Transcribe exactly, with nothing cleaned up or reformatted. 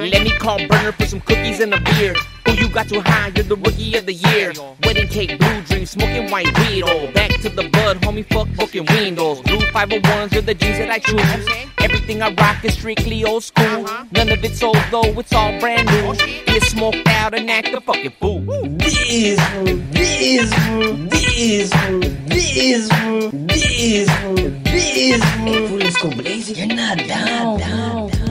Let me call Burner for some cookies and a beer. Who you got to hire? You're the rookie of the year. Wedding cake, blue dream, smoking white weed. Oh, back to the bud, homie, fuck broken windows. Blue five oh ones are the jeans that I choose. Everything I rock is strictly old school. None of it's old though, it's all brand new. Get smoked out and act a fucking fool. This food, this food, this food, this food, this food, this food. Hey, Full Let's Go Blazing, you're not down, down, down.